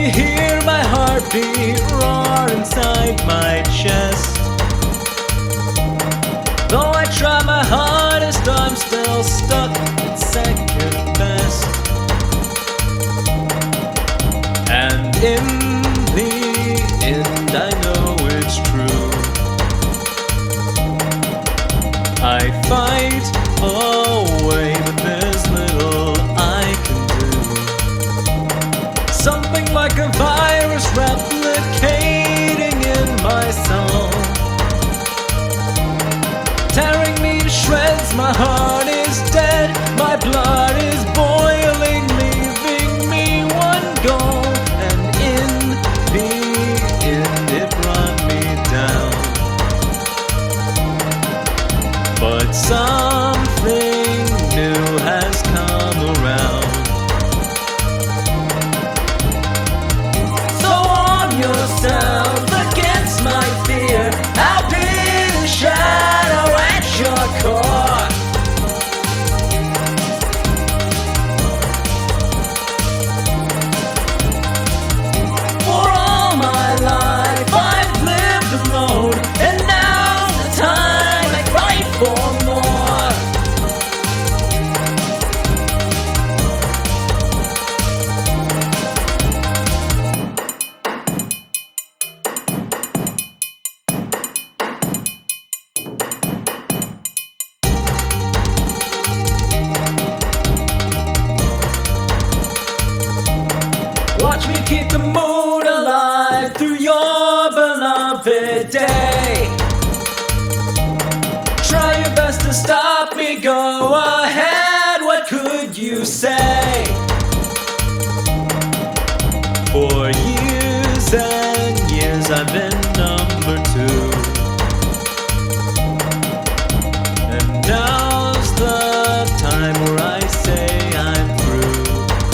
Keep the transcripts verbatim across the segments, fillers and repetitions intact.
you hear my heartbeat roar inside my chest? Though I try my hardest, I'm still stuck at second best. And in the end, I know it's true. I fight away, but there's little I can do. Something like a virus replicating in my soul, tearing me to shreds. My heart is dead, my blood is boiling, leaving me one goal. And in the end, it brought me down. But something new has come around. So arm yourself against my fear. I'll be the shadow at your core. For all my life I've lived alone, and now's the time I fight for more. Watch me keep the mood alive through your beloved day. Try your best to stop me, go ahead, what could you say? For years and years I've been number two, and now's the time where I say I'm through.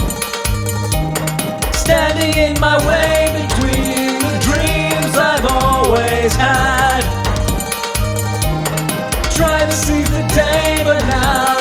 Standing in my way between the dreams I've always had. Try to seize the day, but now